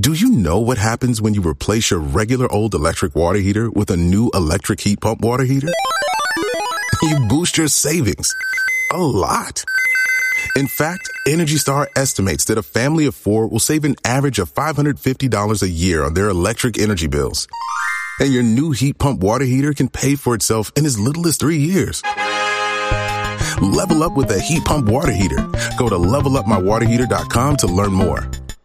Do you know what happens when you replace your regular old electric water heater with a new electric heat pump water heater? You boost your savings a lot. In fact, Energy Star estimates that a family of 4 will save an average of $550 a year on their electric energy bills. And your new heat pump water heater can pay for itself in as little as 3 years. Level up with a heat pump water heater. Go to levelupmywaterheater.com to learn more.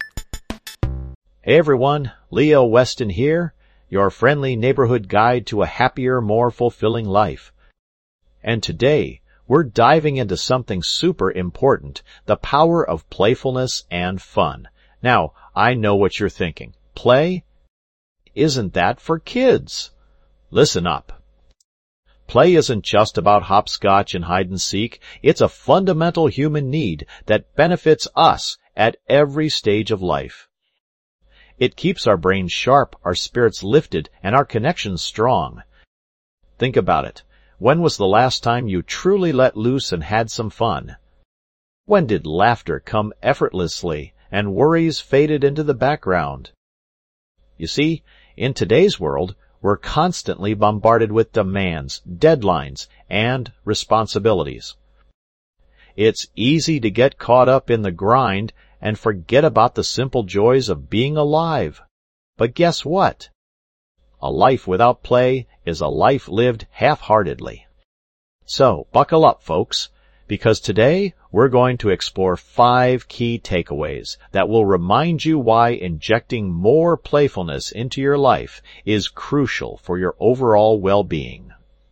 Hey everyone, Leo Weston here, your friendly neighborhood guide to a happier, more fulfilling life. And today, we're diving into something super important, the power of playfulness and fun. Now, I know what you're thinking. Play? Isn't that for kids? Listen up. Play isn't just about hopscotch and hide and seek. It's a fundamental human need that benefits us at every stage of life. It keeps our brains sharp, our spirits lifted, and our connections strong. Think about it. When was the last time you truly let loose and had some fun? When did laughter come effortlessly and worries faded into the background? You see, in today's world, we're constantly bombarded with demands, deadlines, and responsibilities. It's easy to get caught up in the grind and forget about the simple joys of being alive. But guess what? A life without play is a life lived half-heartedly. So, buckle up, folks, because today we're going to explore 5 key takeaways that will remind you why injecting more playfulness into your life is crucial for your overall well-being.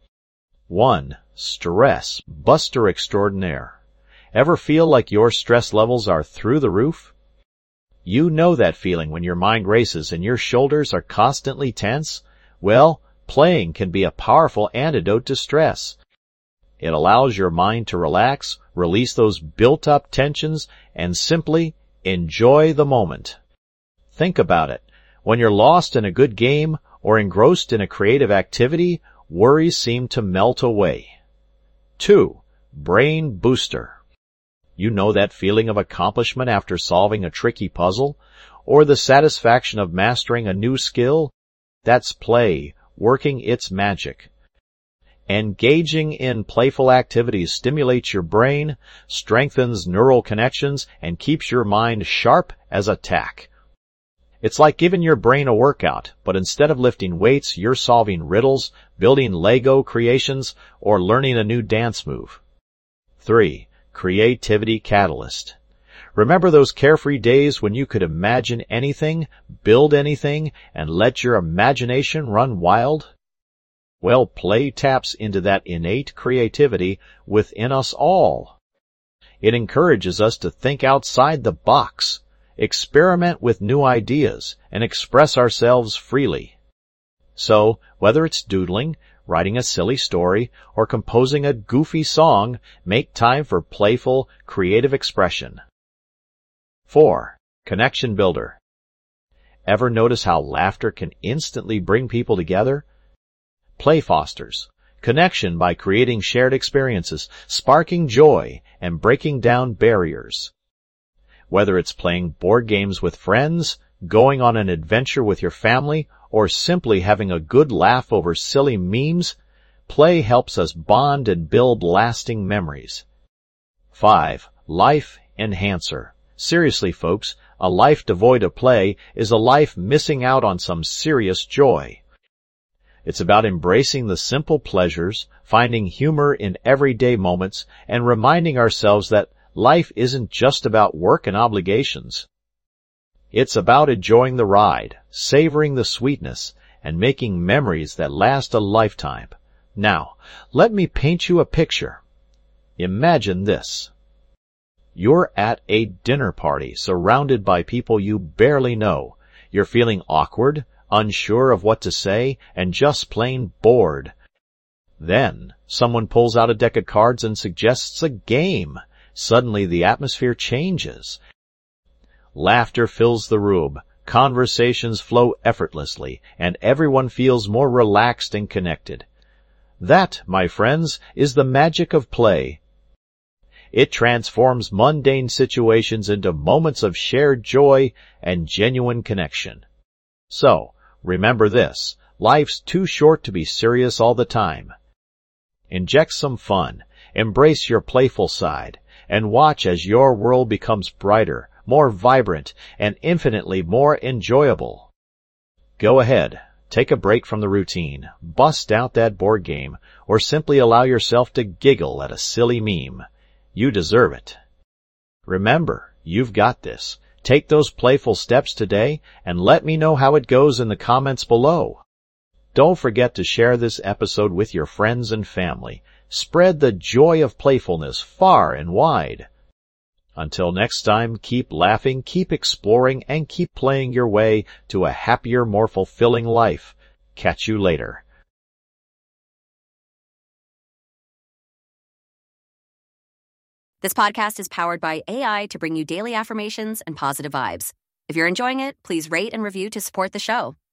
1. Stress Buster Extraordinaire. Ever feel like your stress levels are through the roof? You know that feeling when your mind races and your shoulders are constantly tense? Well, playing can be a powerful antidote to stress. It allows your mind to relax, release those built-up tensions, and simply enjoy the moment. Think about it. When you're lost in a good game or engrossed in a creative activity, worries seem to melt away. 2. Brain Booster. You know that feeling of accomplishment after solving a tricky puzzle, or the satisfaction of mastering a new skill? That's play, working its magic. Engaging in playful activities stimulates your brain, strengthens neural connections, and keeps your mind sharp as a tack. It's like giving your brain a workout, but instead of lifting weights, you're solving riddles, building Lego creations, or learning a new dance move. 3. Creativity Catalyst. Remember those carefree days when you could imagine anything, build anything, and let your imagination run wild? Well, play taps into that innate creativity within us all. It encourages us to think outside the box, experiment with new ideas, and express ourselves freely. So, whether it's doodling, writing a silly story, or composing a goofy song, make time for playful, creative expression. 4. Connection Builder. Ever notice how laughter can instantly bring people together? Play fosters connection by creating shared experiences, sparking joy, and breaking down barriers. Whether it's playing board games with friends, going on an adventure with your family, or simply having a good laugh over silly memes, play helps us bond and build lasting memories. 5. Life Enhancer. Seriously, folks, a life devoid of play is a life missing out on some serious joy. It's about embracing the simple pleasures, finding humor in everyday moments, and reminding ourselves that life isn't just about work and obligations. It's about enjoying the ride, savoring the sweetness, and making memories that last a lifetime. Now, let me paint you a picture. Imagine this. You're at a dinner party surrounded by people you barely know. You're feeling awkward, unsure of what to say, and just plain bored. Then, someone pulls out a deck of cards and suggests a game. Suddenly the atmosphere changes. Laughter fills the room, conversations flow effortlessly, and everyone feels more relaxed and connected. That, my friends, is the magic of play. It transforms mundane situations into moments of shared joy and genuine connection. So, remember this, life's too short to be serious all the time. Inject some fun, embrace your playful side, and watch as your world becomes brighter, more vibrant, and infinitely more enjoyable. Go ahead, take a break from the routine, bust out that board game, or simply allow yourself to giggle at a silly meme. You deserve it. Remember, you've got this. Take those playful steps today and let me know how it goes in the comments below. Don't forget to share this episode with your friends and family. Spread the joy of playfulness far and wide. Until next time, keep laughing, keep exploring, and keep playing your way to a happier, more fulfilling life. Catch you later. This podcast is powered by AI to bring you daily affirmations and positive vibes. If you're enjoying it, please rate and review to support the show.